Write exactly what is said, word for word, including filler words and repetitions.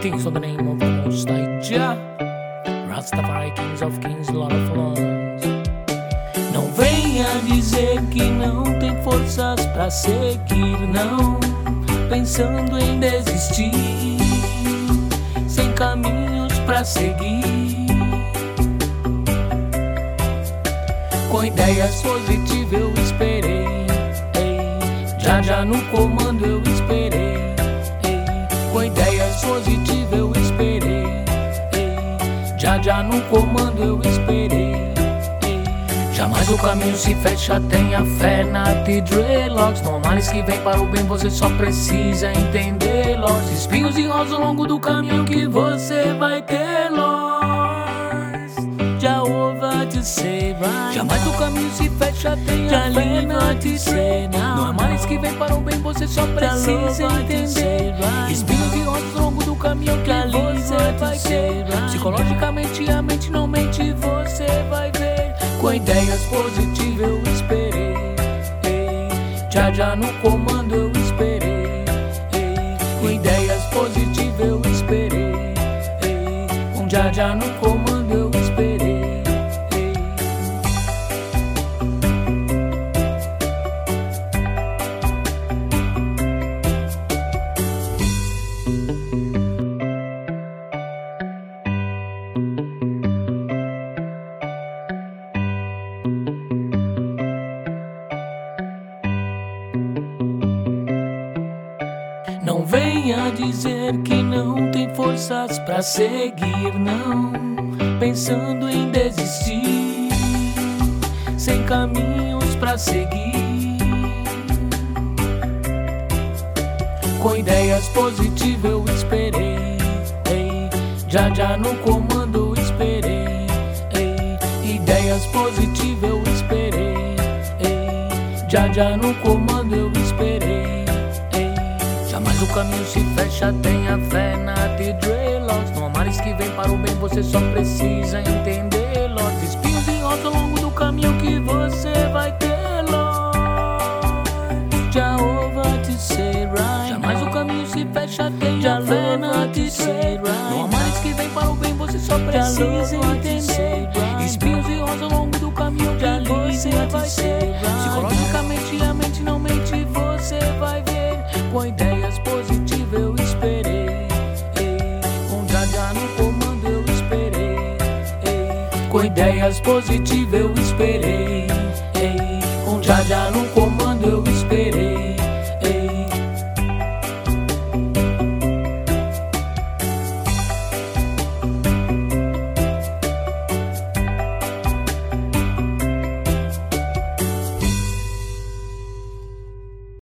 Kings of the name of the Most High Jah, Rastafari, Kings of Kings, Lord of Lords. Não venha dizer que não tem forças pra seguir, não, pensando em desistir, sem caminhos pra seguir. Com ideias positivas eu esperei, ei, já já no comando eu esperei, ei, com ideias positivas eu esperei, ei, já já no comando eu esperei, ei. Jamais o caminho se fecha, tenha fé na T-Dreadlocks. Não há males que vem para o bem, você só precisa entender, Lords. Espinhos e rosas ao longo do caminho que você vai ter, Lords. Jehovah to say right. Jamais o caminho se fecha, tenha fé na T-Dreadlocks. Não há males que vem para o bem, você só precisa entender. Espinhos e rosas ao longo do caminho que você vai ter. Psicologicamente a mente não mente, você vai ver. Com ideias positivas eu esperei, ei, já já no comando eu esperei, ei, com ideias positivas eu esperei, ei, com já já no comando eu esperei, ei. Não venha dizer que não tem forças pra seguir, não, pensando em desistir, sem caminhos pra seguir. Com ideias positivas eu esperei, ei, já já no comando eu esperei, ei, ideias positivas eu esperei, ei, já já no comando eu esperei. Mas o caminho se fecha, tenha fé na T-Dreadlocks. Não há males que vem para o bem, você só precisa entender, Lords. Espinhos e rosas ao longo do caminho que você vai ter, Lord. Jehovah to say right. Jamais o caminho se fecha, tenha fé na T-Dreadlocks. Não há males que vem para o bem, você só precisa entender. Espinhos e rosas ao longo do caminho que você vai ter. Psicologicamente a mente não mente, você vai ver. Com ideias positivas eu esperei, ei, com já já no comando eu esperei, ei, com ideias positivas eu esperei, ei, com já já no